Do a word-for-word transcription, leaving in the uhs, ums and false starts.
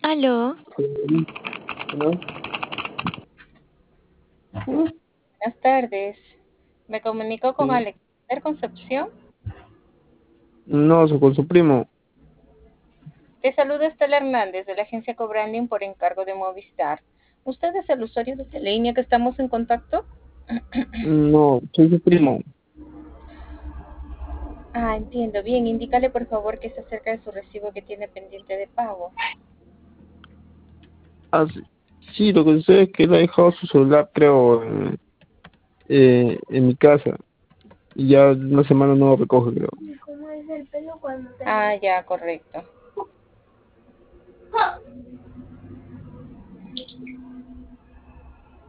Aló, ¿No? Buenas tardes. Me comunico con Sí. Alexander Concepción. No, su- con su primo. Te saluda Estela Hernández de la agencia Cobranding por encargo de Movistar. ¿Usted es el usuario de la línea que estamos en contacto? No, soy su primo. Ah, entiendo. Bien, indícale por favor que está cerca de su recibo que tiene pendiente de pago. Ah, sí, sí, lo que sucede es que él ha dejado su celular, creo, en, eh, en mi casa. Y ya una semana no lo recoge, creo. Ah, ya, correcto.